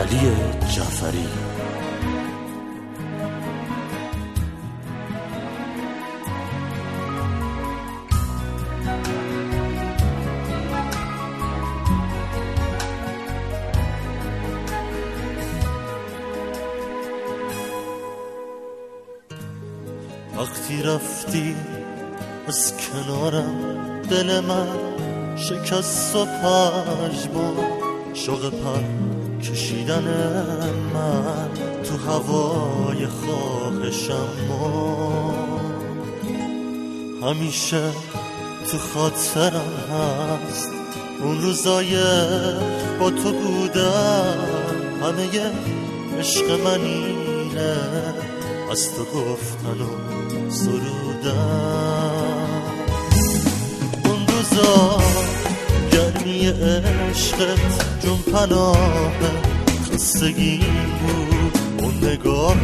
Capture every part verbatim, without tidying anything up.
علی جعفری. وقتی رفتی از کنارم دل من شکست و پژمرد، شوق پر کشیدن من تو هوای خواهشم همیشه تو خاطرم هست. اون روزای با تو بودم همه عشق من اینه، از تو گفتن و سرودن. اون روزا گرمی عشقت جون پناه خستگیم بود، اون نگاه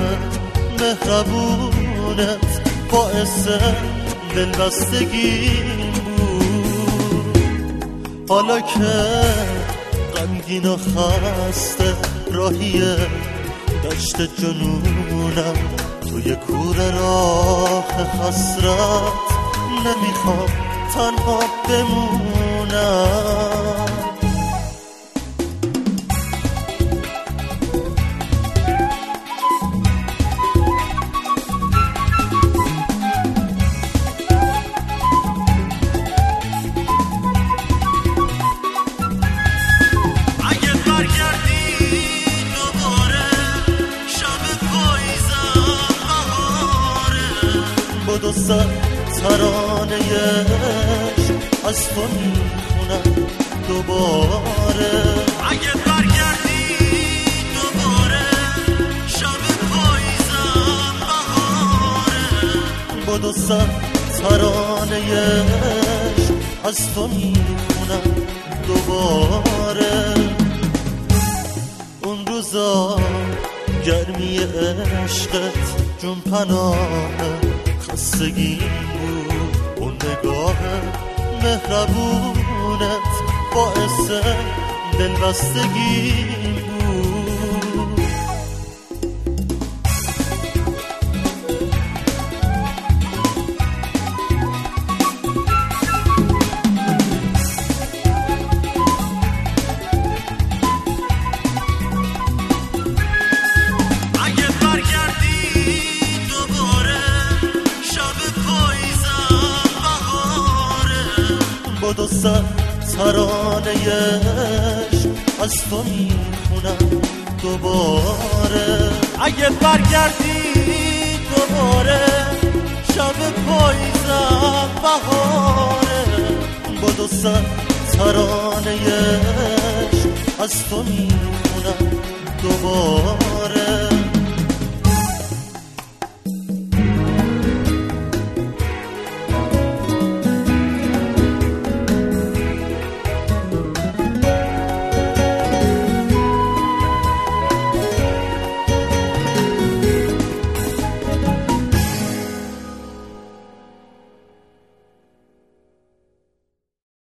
مهربونت باعث دلبستگیم بود. حالا که غمگین و خسته راهی دشت جنونم، توی کوره راه حسرت نمیخوام تنها بمونم. دو سر ترانه از تو میخونم دوباره. اگه برگردی دوباره شب پاییزم بهاره، با دو سر ترانه از تو میخونم دوباره. اون روزا گرمی عشقت جون پناه خستگی بود، اون نگاه مهربونت باعث دلبستگی بود. اگه برگردی دوباره با دو سر ترانه از تو میخونم دوباره. اگه برگردی دوباره شب پاییزم بهاره، با دو سر ترانه از تو میخونم دوباره.